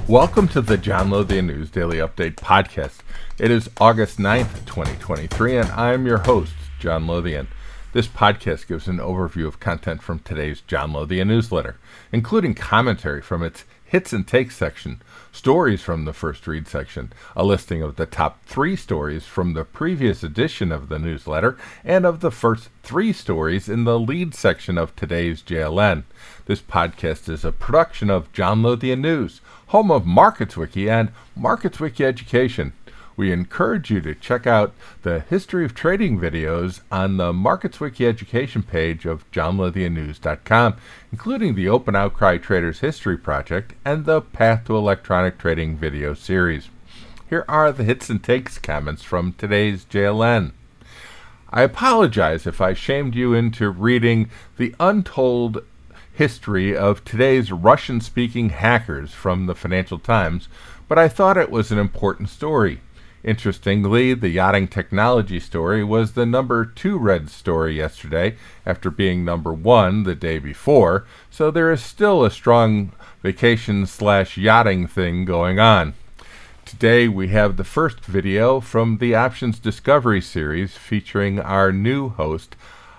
Welcome to the John Lothian News Daily Update podcast. It is August 9th, 2023, and I'm your host, John Lothian. This podcast gives an overview of content from today's John Lothian newsletter, including commentary from its Hits and Takes section, stories from the First Read section, a listing of the top 3 stories from the previous edition of the newsletter, and of the first 3 stories in the lead section of today's JLN. This podcast is a production of John Lothian News, home of MarketsWiki and MarketsWiki Education. We encourage you to check out the History of Trading videos on the MarketsWiki Education page of johnlothiannews.com, including the Open Outcry Traders History Project and the Path to Electronic Trading video series. Here are the Hits and Takes comments from today's JLN. I apologize if I shamed you into reading the untold history of today's Russian-speaking hackers from the Financial Times, but I thought it was an important story. Interestingly, the yachting technology story was the number 2 read story yesterday, after being number 1 the day before, so there is still a strong vacation/yachting thing going on. Today we have the first video from the Options Discovery series featuring our new host,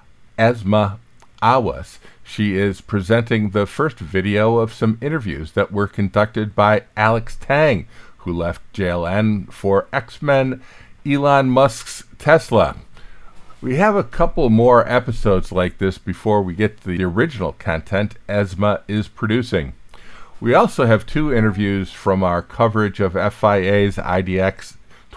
Asma Awas. She is presenting the first video of some interviews that were conducted by Alex Tang, who left JLN for X-Men Elon Musk's Tesla. We have a couple more episodes like this before we get to the original content Asma is producing. We also have 2 interviews from our coverage of FIA's IDX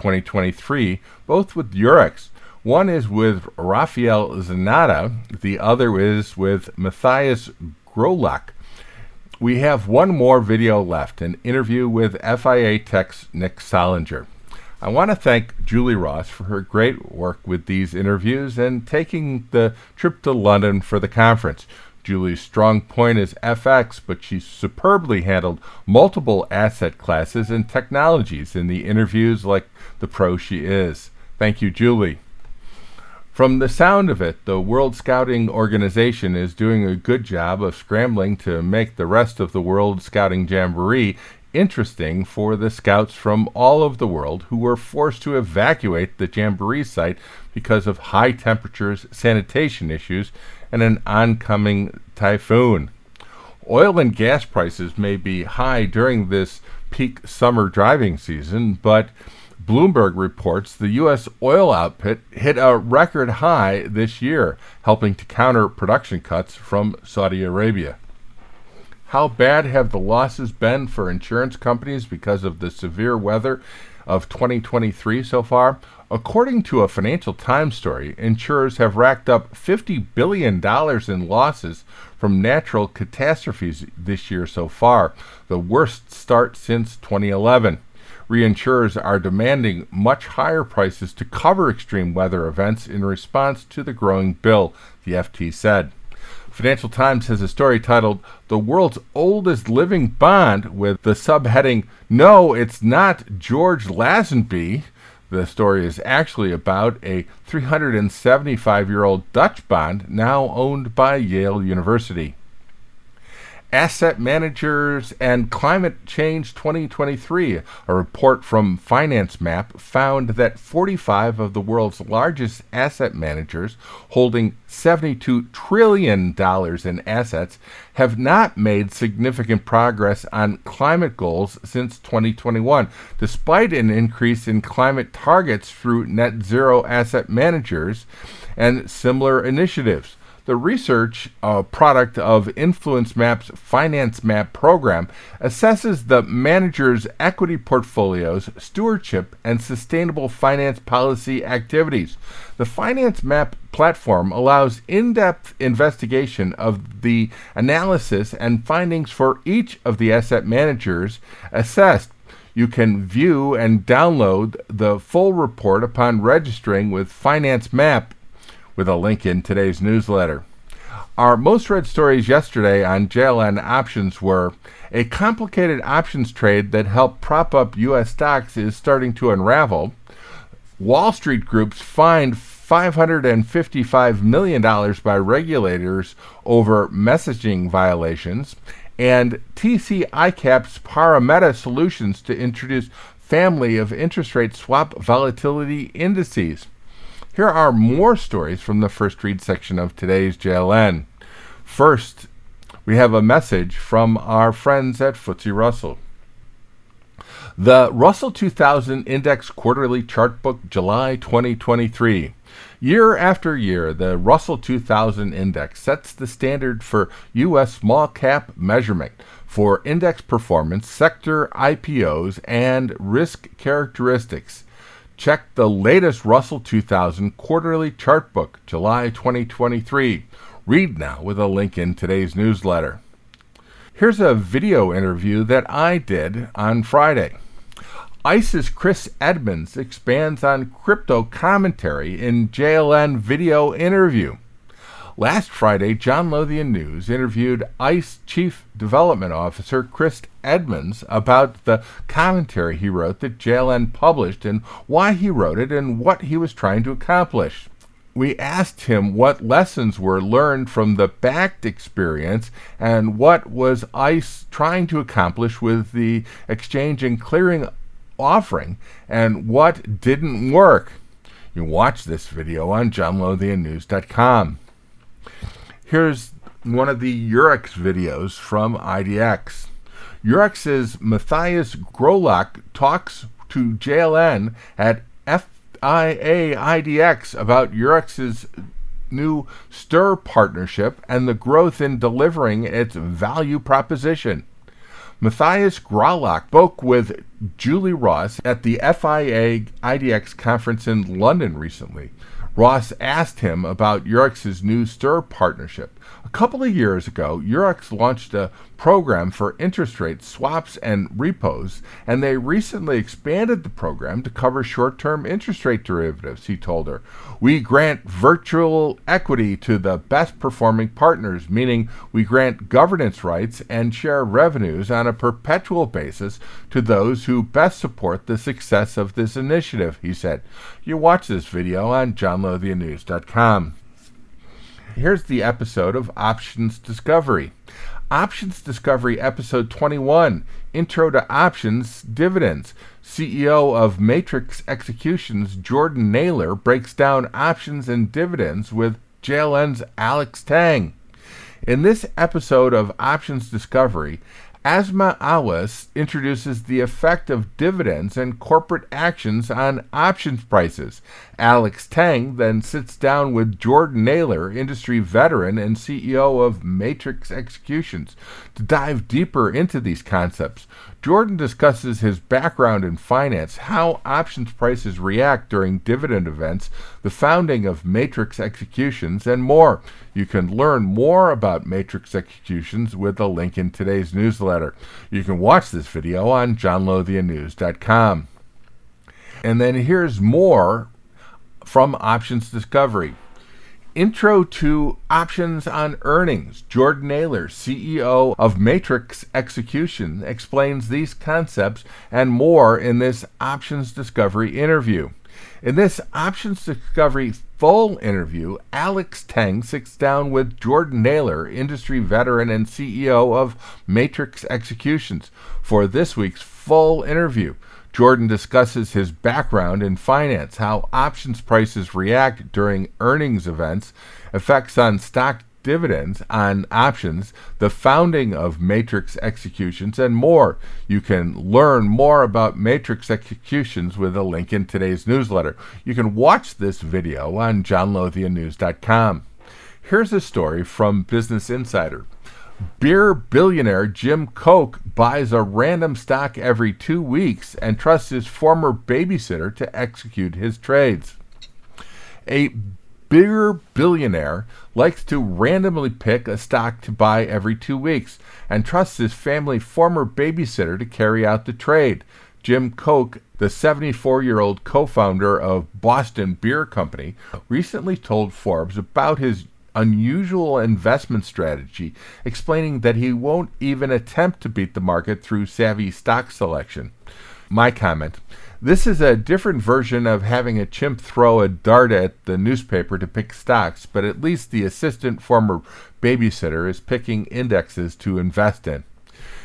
2023, both with Eurex. One is with Rafael Zanata, the other is with Matthias Grolak. We have one more video left, an interview with FIA Tech's Nick Solinger. I want to thank Julie Ross for her great work with these interviews and taking the trip to London for the conference. Julie's strong point is FX, but she superbly handled multiple asset classes and technologies in the interviews like the pro she is. Thank you, Julie. From the sound of it, the World Scouting Organization is doing a good job of scrambling to make the rest of the World Scouting Jamboree interesting for the scouts from all over the world who were forced to evacuate the Jamboree site because of high temperatures, sanitation issues, and an oncoming typhoon. Oil and gas prices may be high during this peak summer driving season, but Bloomberg reports the U.S. oil output hit a record high this year, helping to counter production cuts from Saudi Arabia. How bad have the losses been for insurance companies because of the severe weather of 2023 so far? According to a Financial Times story, insurers have racked up $50 billion in losses from natural catastrophes this year so far, the worst start since 2011. Reinsurers are demanding much higher prices to cover extreme weather events in response to the growing bill, the FT said. Financial Times has a story titled, "The World's Oldest Living Bond," with the subheading, "No, it's not George Lazenby." The story is actually about a 375-year-old Dutch bond now owned by Yale University. Asset Managers and Climate Change 2023, a report from FinanceMap, found that 45 of the world's largest asset managers, holding $72 trillion in assets, have not made significant progress on climate goals since 2021, despite an increase in climate targets through net zero asset managers and similar initiatives. The research product of InfluenceMap's FinanceMap program assesses the manager's equity portfolios, stewardship, and sustainable finance policy activities. The FinanceMap platform allows in-depth investigation of the analysis and findings for each of the asset managers assessed. You can view and download the full report upon registering with FinanceMap, with a link in today's newsletter. Our most read stories yesterday on JLN Options were a complicated options trade that helped prop up U.S. stocks is starting to unravel, Wall Street groups fined $555 million by regulators over messaging violations, and TC ICAP's Parameta Solutions to introduce family of interest rate swap volatility indices. Here are more stories from the first read section of today's JLN. First, we have a message from our friends at FTSE Russell. The Russell 2000 Index Quarterly Chart Book, July 2023. Year after year, the Russell 2000 Index sets the standard for U.S. small cap measurement for index performance, sector IPOs, and risk characteristics. Check the latest Russell 2000 Quarterly Chart Book, July 2023. Read now with a link in today's newsletter. Here's a video interview that I did on Friday. ICE's Chris Edmonds expands on crypto commentary in JLN video interview. Last Friday, John Lothian News interviewed ICE Chief Development Officer Chris Edmonds about the commentary he wrote that JLN published and why he wrote it and what he was trying to accomplish. We asked him what lessons were learned from the Bakkt experience and what was ICE trying to accomplish with the exchange and clearing offering and what didn't work. You watch this video on johnlothiannews.com. Here's one of the Eurex videos from IDX. Eurex's Matthias Grolak talks to JLN at FIA IDX about Eurex's new STIR partnership and the growth in delivering its value proposition. Matthias Grolak spoke with Julie Ross at the FIA IDX conference in London recently. Ross asked him about Eurex's new STIR partnership. A couple of years ago, Eurex launched a program for interest rate swaps and repos, and they recently expanded the program to cover short-term interest rate derivatives, he told her. We grant virtual equity to the best-performing partners, meaning we grant governance rights and share revenues on a perpetual basis to those who best support the success of this initiative, he said. You watch this video on johnlothiannews.com. Here's the episode of Options Discovery. Options Discovery Episode 21, Intro to Options Dividends. CEO of Matrix Executions, Jordan Naylor, breaks down options and dividends with JLN's Alex Tang. In this episode of Options Discovery, Asma Awas introduces the effect of dividends and corporate actions on options prices. Alex Tang then sits down with Jordan Naylor, industry veteran and CEO of Matrix Executions, to dive deeper into these concepts. Jordan discusses his background in finance, how options prices react during dividend events, the founding of Matrix Executions, and more. You can learn more about Matrix Executions with a link in today's newsletter. You can watch this video on johnlothiannews.com. And then here's more from Options Discovery. Intro to Options on Earnings. Jordan Naylor, CEO of Matrix Execution, explains these concepts and more in this Options Discovery interview. In this Options Discovery full interview, Alex Tang sits down with Jordan Naylor, industry veteran and CEO of Matrix Executions, for this week's full interview. Jordan discusses his background in finance, how options prices react during earnings events, effects on stock dividends on options, the founding of Matrix Executions, and more. You can learn more about Matrix Executions with a link in today's newsletter. You can watch this video on johnlothiannews.com. Here's a story from Business Insider. Beer billionaire Jim Koch buys a random stock every 2 weeks and trusts his former babysitter to execute his trades. A beer billionaire likes to randomly pick a stock to buy every 2 weeks and trusts his family former babysitter to carry out the trade. Jim Koch, the 74-year-old co-founder of Boston Beer Company, recently told Forbes about his unusual investment strategy, explaining that he won't even attempt to beat the market through savvy stock selection. My comment: this is a different version of having a chimp throw a dart at the newspaper to pick stocks, but at least the assistant former babysitter is picking indexes to invest in.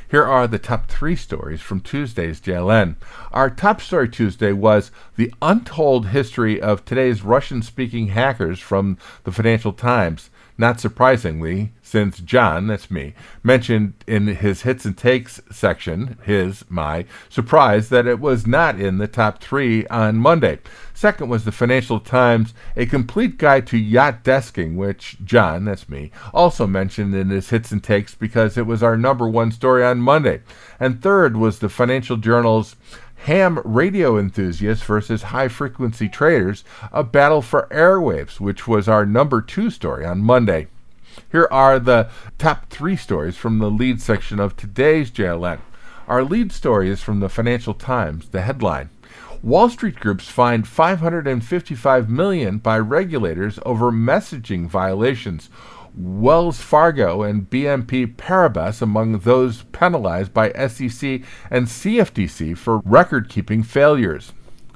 Here are the top 3 stories from Tuesday's JLN. Our top story Tuesday was the untold history of today's Russian-speaking hackers from the Financial Times. Not surprisingly, since John, that's me, mentioned in his Hits and Takes section, my surprise that it was not in the top 3 on Monday. Second was the Financial Times, a complete guide to yacht desking, which John, that's me, also mentioned in his Hits and Takes because it was our number 1 story on Monday. And third was the Financial Journal's Ham radio enthusiasts versus high-frequency traders, a battle for airwaves, which was our number 2 story on Monday. Here are the top 3 stories from the lead section of today's JLN. Our lead story is from the Financial Times. The headline: Wall Street groups fined $555 million by regulators over messaging violations. Wells Fargo and BNP Paribas among those penalized by SEC and CFTC for record-keeping failures.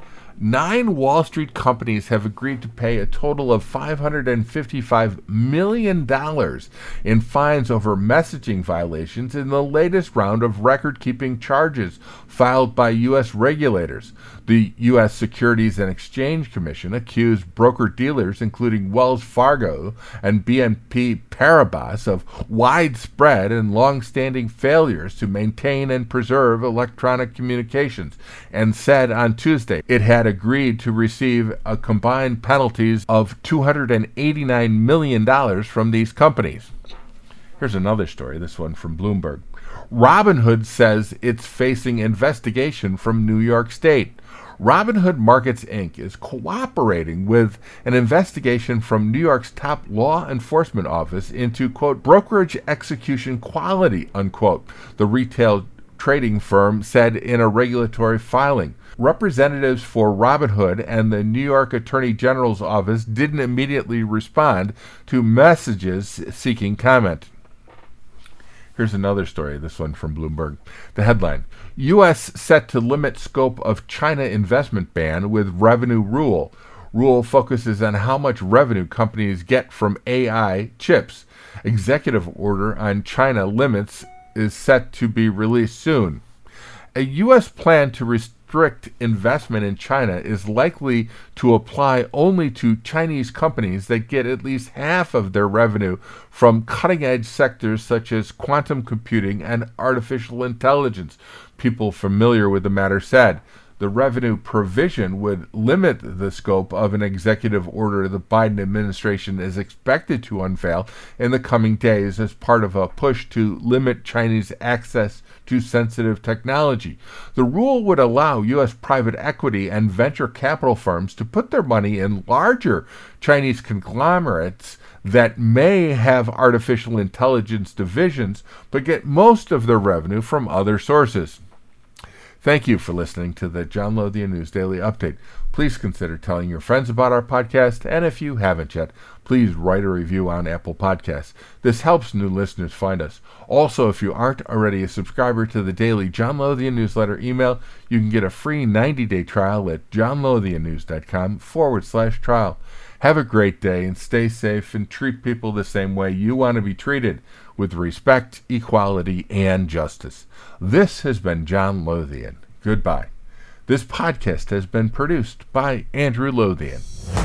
9 Wall Street companies have agreed to pay a total of $555 million in fines over messaging violations in the latest round of record-keeping charges filed by U.S. regulators. The U.S. Securities and Exchange Commission accused broker-dealers, including Wells Fargo and BNP Paribas, of widespread and long-standing failures to maintain and preserve electronic communications, and said on Tuesday it had agreed to receive a combined penalties of $289 million from these companies. Here's another story, this one from Bloomberg. Robinhood says it's facing investigation from New York State. Robinhood Markets, Inc. is cooperating with an investigation from New York's top law enforcement office into, quote, brokerage execution quality, unquote, the retail trading firm said in a regulatory filing. Representatives for Robinhood and the New York Attorney General's office didn't immediately respond to messages seeking comment. Here's another story, this one from Bloomberg. The headline: U.S. set to limit scope of China investment ban with revenue rule. Rule focuses on how much revenue companies get from AI chips. Executive order on China limits is set to be released soon. A U.S. plan to restrict investment in China is likely to apply only to Chinese companies that get at least half of their revenue from cutting-edge sectors such as quantum computing and artificial intelligence, people familiar with the matter said. The revenue provision would limit the scope of an executive order the Biden administration is expected to unveil in the coming days as part of a push to limit Chinese access to sensitive technology. The rule would allow U.S. private equity and venture capital firms to put their money in larger Chinese conglomerates that may have artificial intelligence divisions but get most of their revenue from other sources. Thank you for listening to the John Lothian News Daily Update. Please consider telling your friends about our podcast, and if you haven't yet, please write a review on Apple Podcasts. This helps new listeners find us. Also, if you aren't already a subscriber to the daily John Lothian newsletter email, you can get a free 90-day trial at johnlothiannews.com/trial. Have a great day and stay safe and treat people the same way you want to be treated, with respect, equality, and justice. This has been John Lothian. Goodbye. This podcast has been produced by Andrew Lothian.